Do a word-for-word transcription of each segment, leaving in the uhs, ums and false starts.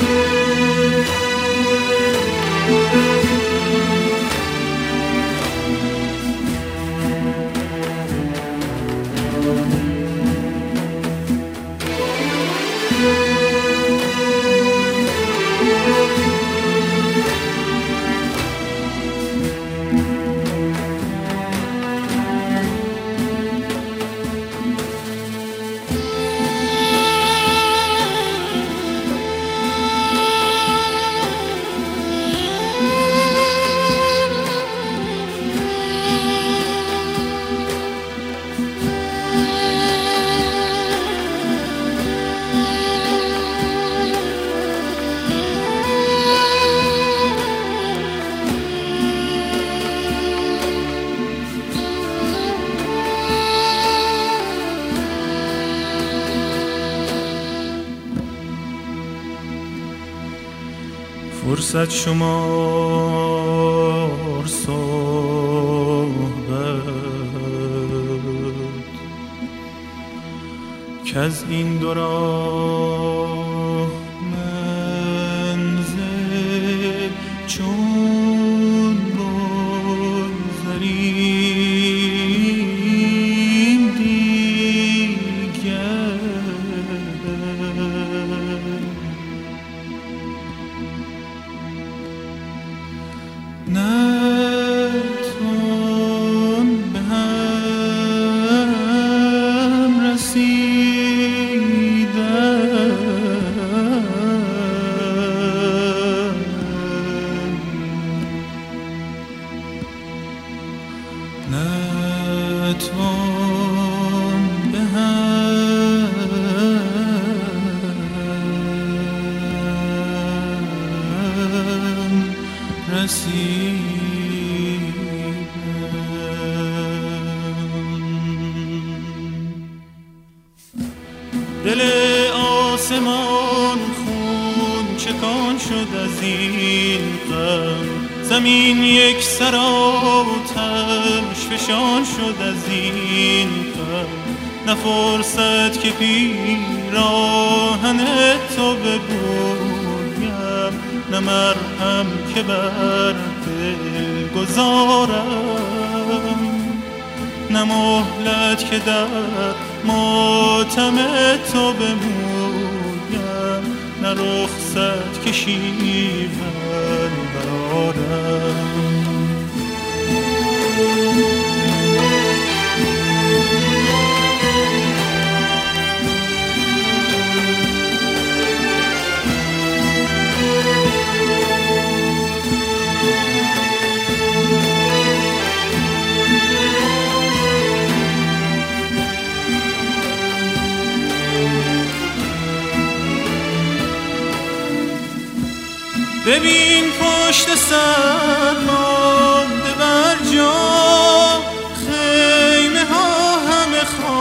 فرصت شمار صحبت که از این دو راه منزل چون بگذریم دیگر نتوان به هم رسیدن نتوان به هم رسیدن دل آسمان خون چکان شد از این غم زمین یک سر آتش فشان شد از این غم نه فرصت که پیراهن تو ببویم نه مرهم که بر دل گذارم نه مهلت که در ماتم تو بمویم نه رخصت که شیون برارم ببین پشت سر مانده بر جا خیمه ها همه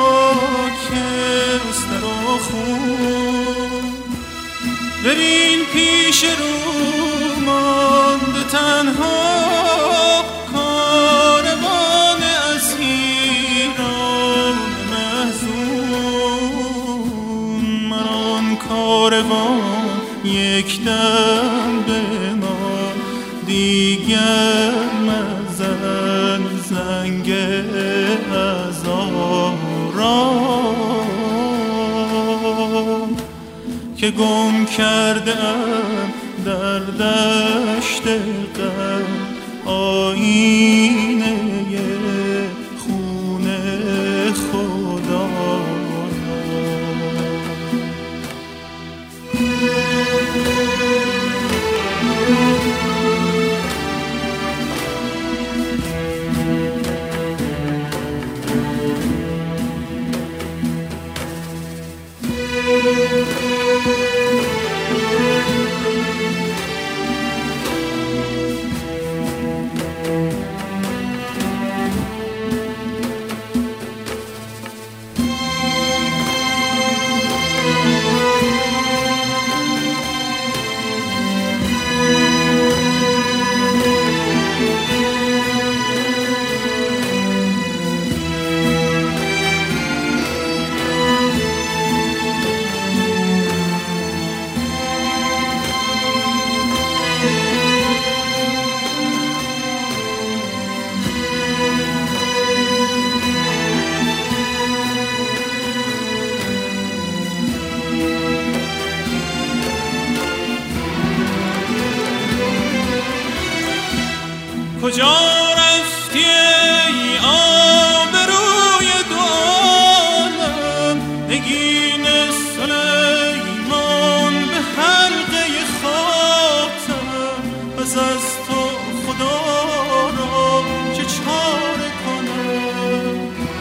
خاکستر و خون ببین پیش رو مانده تنها کاروان اسیران محزون من آن کاروان یک دم به ما دیگر مزن زنگ هزاران که گم کردم در دشت غم آینه خون خدا کجا رفتی ای آبروی دو عالم؟ نگین سلیمان به حلقه خاتم. پس از تو خدا را چه چاره کنم؟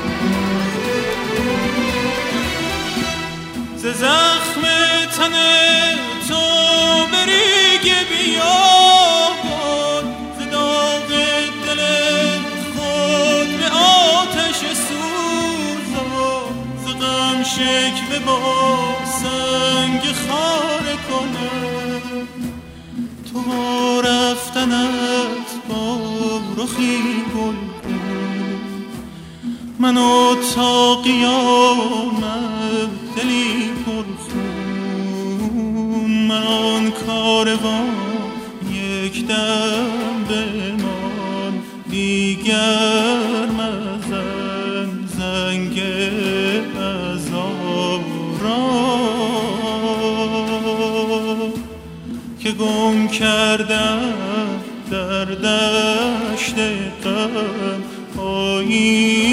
ز زخم تن تو بریگ بیابان، ز داغ دل خود به آتش سوزان. ز غم شکوه با سنگ خاره کنم. تو رفتنت با رخی گل کن، منو تا قیامت دلی پر خون. من آن کاروان یک دم بمان، دیگر مزن زنگ عزارا که گم کردم در دشت غم. آیی